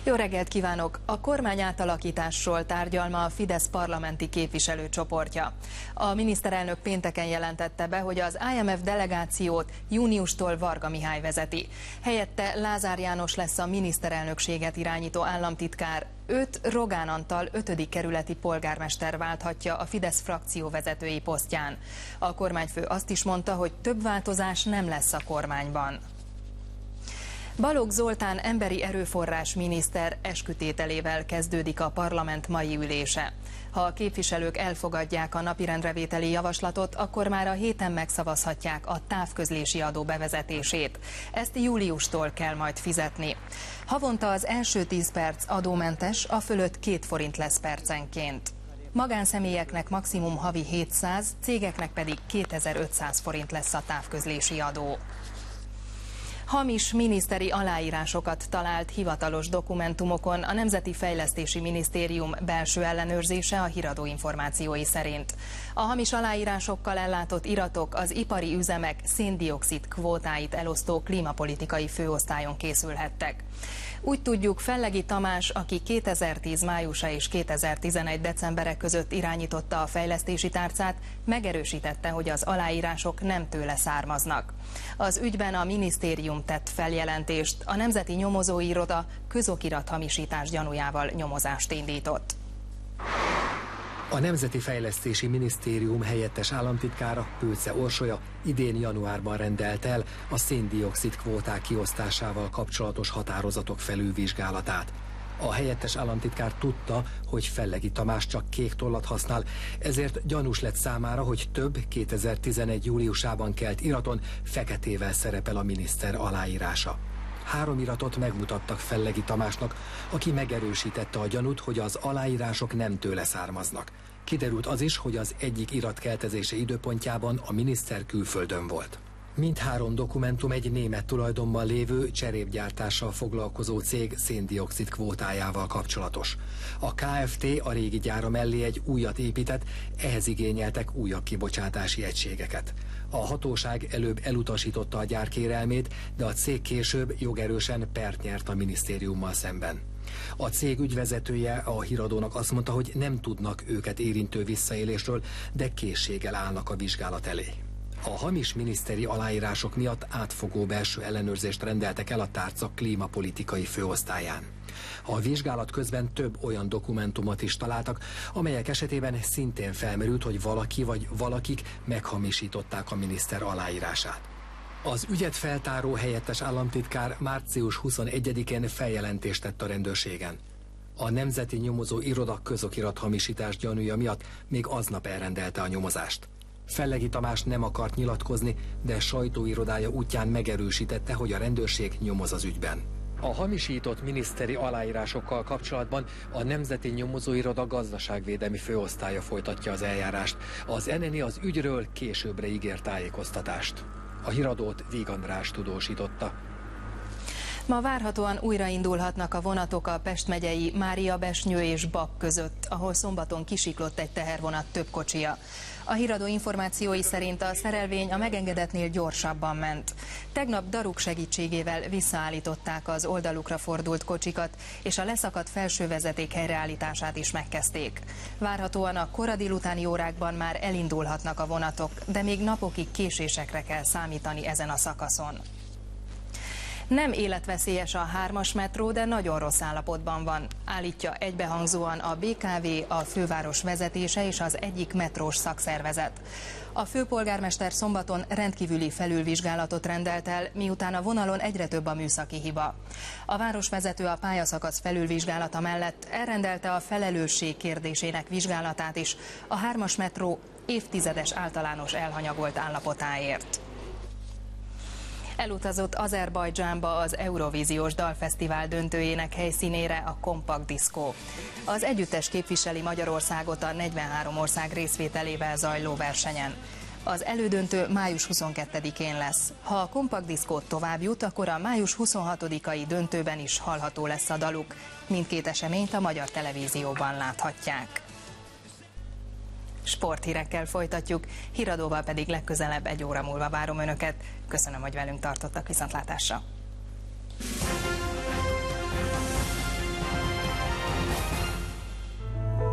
Jó reggelt kívánok! A kormány átalakításról tárgyal ma a Fidesz parlamenti képviselőcsoportja. A miniszterelnök pénteken jelentette be, hogy az IMF delegációt júniustól Varga Mihály vezeti. Helyette Lázár János lesz a miniszterelnökséget irányító államtitkár. Őt Rogán Antal 5. kerületi polgármester válthatja a Fidesz frakció vezetői posztján. A kormányfő azt is mondta, hogy több változás nem lesz a kormányban. Balogh Zoltán emberi erőforrás miniszter eskütételével kezdődik a parlament mai ülése. Ha a képviselők elfogadják a napirendrevételi javaslatot, akkor már a héten megszavazhatják a távközlési adó bevezetését. Ezt júliustól kell majd fizetni. Havonta az első 10 perc adómentes, a fölött 2 forint lesz percenként. Magánszemélyeknek maximum havi 700, cégeknek pedig 2500 forint lesz a távközlési adó. Hamis miniszteri aláírásokat talált hivatalos dokumentumokon a Nemzeti Fejlesztési Minisztérium belső ellenőrzése a híradó információi szerint. A hamis aláírásokkal ellátott iratok az ipari üzemek szén-dioxid kvótáit elosztó klímapolitikai főosztályon készülhettek. Úgy tudjuk, Fellegi Tamás, aki 2010 májusa és 2011 decembere között irányította a fejlesztési tárcát, megerősítette, hogy az aláírások nem tőle származnak. Az ügyben a minisztérium tett feljelentést, a Nemzeti Nyomozói Iroda közokirathamisítás gyanújával nyomozást indított. A Nemzeti Fejlesztési Minisztérium helyettes államtitkára, Pőce Orsolya idén januárban rendelt el a szén-dioxid kvóták kiosztásával kapcsolatos határozatok felülvizsgálatát. A helyettes államtitkár tudta, hogy Fellegi Tamás csak kék tollat használ, ezért gyanús lett számára, hogy több 2011. júliusában kelt iraton feketével szerepel a miniszter aláírása. 3 iratot megmutattak Fellegi Tamásnak, aki megerősítette a gyanút, hogy az aláírások nem tőle származnak. Kiderült az is, hogy az egyik irat keltezése időpontjában a miniszter külföldön volt. Mindhárom dokumentum egy német tulajdonban lévő cserépgyártással foglalkozó cég szén-dioxid kvótájával kapcsolatos. A Kft. A régi gyára mellé egy újat épített, ehhez igényeltek újabb kibocsátási egységeket. A hatóság előbb elutasította a gyár kérelmét, de a cég később jogerősen pert nyert a minisztériummal szemben. A cég ügyvezetője a híradónak azt mondta, hogy nem tudnak őket érintő visszaélésről, de készséggel állnak a vizsgálat elé. A hamis miniszteri aláírások miatt átfogó belső ellenőrzést rendeltek el a tárca klímapolitikai főosztályán. A vizsgálat közben több olyan dokumentumot is találtak, amelyek esetében szintén felmerült, hogy valaki vagy valakik meghamisították a miniszter aláírását. Az ügyet feltáró helyettes államtitkár március 21-én feljelentést tett a rendőrségen. A Nemzeti Nyomozó Iroda közokirathamisítás gyanúja miatt még aznap elrendelte a nyomozást. Fellegi Tamás nem akart nyilatkozni, de sajtóirodája útján megerősítette, hogy a rendőrség nyomoz az ügyben. A hamisított miniszteri aláírásokkal kapcsolatban a Nemzeti Nyomozóiroda gazdaságvédelmi főosztálya folytatja az eljárást. Az NNI az ügyről későbbre ígért tájékoztatást. A híradót Víg András tudósította. Ma várhatóan újraindulhatnak a vonatok a Pest megyei Máriabesnyő és Bak között, ahol szombaton kisiklott egy tehervonat több kocsija. A híradó információi szerint a szerelvény a megengedettnél gyorsabban ment. Tegnap daruk segítségével visszaállították az oldalukra fordult kocsikat, és a leszakadt felső vezeték helyreállítását is megkezdték. Várhatóan a kora délutáni órákban már elindulhatnak a vonatok, de még napokig késésekre kell számítani ezen a szakaszon. Nem életveszélyes a 3-as metró, de nagyon rossz állapotban van, állítja egybehangzóan a BKV, a főváros vezetése és az egyik metrós szakszervezet. A főpolgármester szombaton rendkívüli felülvizsgálatot rendelt el, miután a vonalon egyre több a műszaki hiba. A városvezető a pályaszakasz felülvizsgálata mellett elrendelte a felelősség kérdésének vizsgálatát is a 3-as metró évtizedes általános elhanyagolt állapotáért. Elutazott Azerbajdzsánba az Eurovíziós Dalfesztivál döntőjének helyszínére a Kompakt Diszkó. Az együttes képviseli Magyarországot a 43 ország részvételével zajló versenyen. Az elődöntő május 22-én lesz. Ha a Kompakt Diszkó tovább jut, akkor a május 26-ai döntőben is hallható lesz a daluk. Mindkét eseményt a magyar televízióban láthatják. Sporthírekkel folytatjuk, híradóval pedig legközelebb 1 óra múlva várom Önöket. Köszönöm, hogy velünk tartottak, viszontlátásra!